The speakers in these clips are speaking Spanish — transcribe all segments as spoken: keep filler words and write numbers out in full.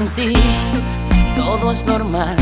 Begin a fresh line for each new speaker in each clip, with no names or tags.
Sin ti todo es normal.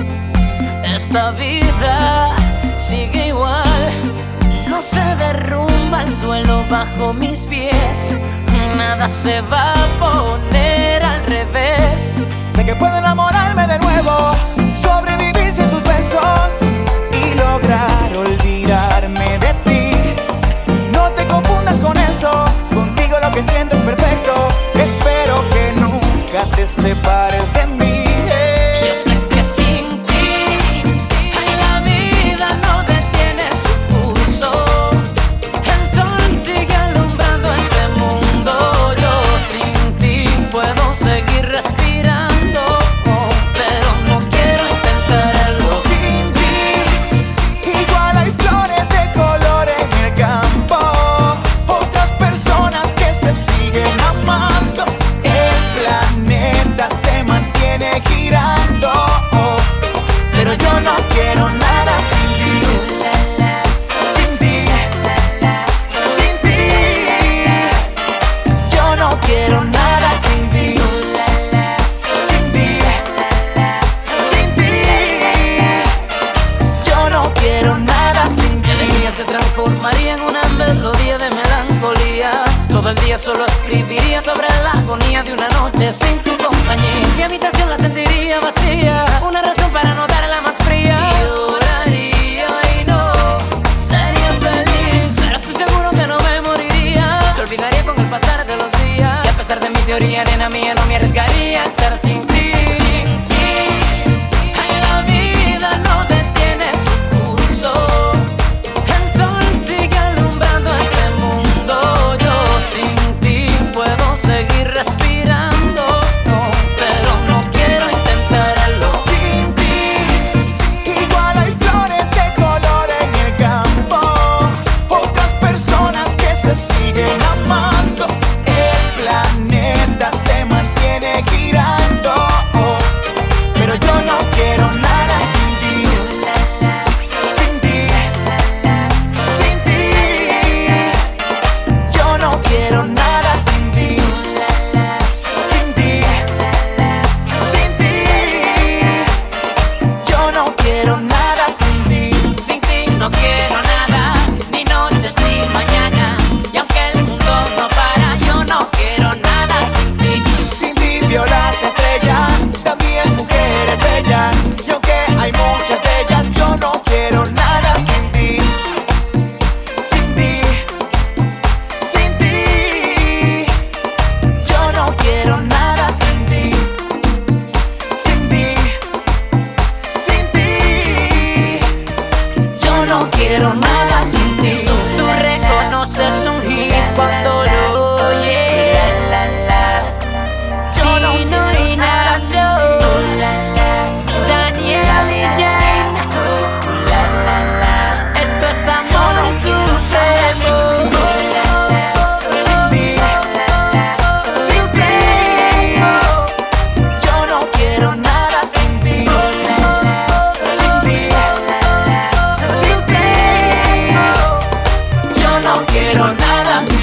Esta vida sigue igual. No se derrumba el suelo bajo mis pies. Nada se va a poner al revés.
Sé que puedo enamorarme de nuevo, sobrevivir sin tus besos y lograr olvidarme de ti. No te confundas con eso, contigo lo que siento es perfecto. Espero que nunca te separes de mí.
Yo sé que sin ti en la vida no detiene su curso. El sol sigue alumbrando este mundo. Yo sin ti puedo seguir respirando, oh, pero no quiero intentarlo.
Sin ti, igual hay flores de color en el campo, otras personas que se siguen amando. El planeta se mantiene girando, oh, pero yo no quiero nada sin ti. Sin ti, sin ti, yo no quiero nada sin ti. Sin ti, sin ti, yo no quiero nada sin
Mi
ti.
alegría se transformaría en una melodía de melancolía. Todo el día solo escribiría sobre la agonía de una noche sin tu compañía. Mi habitación la sentiría vacía, una razón para no darla más fría. Lloraría y no sería feliz, pero estoy seguro que no me moriría. Te olvidaría con el pasar de los días. Y a pesar de mi teoría, nena mía, no me arriesgaría a estar sin ti. Sin ti en la vida no detiene su curso. El sol sigue alumbrando este mundo. Yo sin ti puedo seguir respirando, oh, pero no quiero intentarlo.
Sin ti, igual hay flores de color en el campo, otras personas que se siguen amando. El planeta se mantiene girando, oh, pero yo no quiero nada sin ti. Sin ti, sin ti, yo no quiero nada sin ti. Sin ti, sin ti, yo no quiero nada sin ti.
Sin ti no quiero nada, ni noches ni mañanas. Y aunque el mundo no para, yo no quiero nada sin ti.
Sin ti vio las estrellas, también mujeres bellas. Y aunque hay muchas de ellas, yo no quiero nada sin ti. Sin ti, sin ti, yo no quiero nada sin ti. Sin ti, sin ti, yo no quiero nada sin ti.
Tú reconoces un hit cuando lo oyes. Chino y Nacho, Daniel y Jane. Esto es amor supremo.
Sin ti, sin ti, yo no quiero nada sin ti. Sin ti, sin ti, yo no quiero nada sin ti.